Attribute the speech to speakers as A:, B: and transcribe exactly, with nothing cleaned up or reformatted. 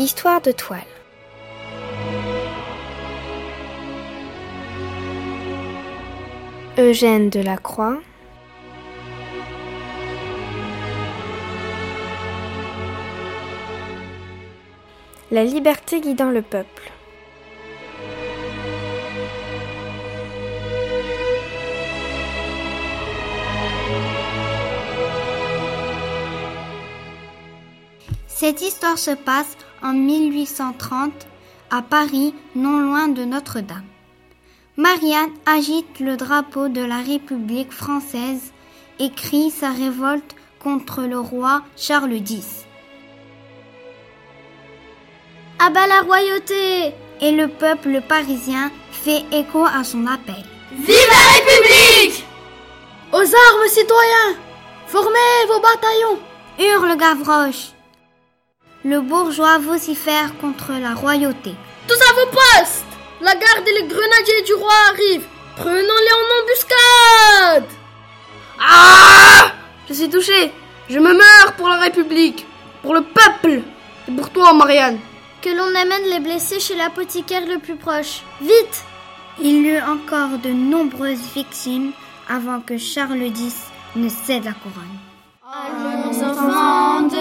A: Histoire de toile. Eugène Delacroix. La liberté guidant le peuple.
B: Cette histoire se passe en mille huit cent trente à Paris, non loin de Notre-Dame. Marianne agite le drapeau de la République française et crie sa révolte contre le roi Charles X. À bas la royauté! Et le peuple parisien fait écho à son appel.
C: Vive la République!
D: Aux armes, citoyens! Formez vos bataillons!
B: Hurle Gavroche. Le bourgeois vocifère contre la royauté.
D: Tous à vos postes! La garde et les grenadiers du roi arrivent! Prenons-les en embuscade!
C: Ah! Je suis touché. Je me meurs pour la République, pour le peuple et pour toi, Marianne.
B: Que l'on amène les blessés chez l'apothicaire le plus proche. Vite! Il y eut encore de nombreuses victimes avant que Charles X ne cède la couronne.
E: Allons, enfants de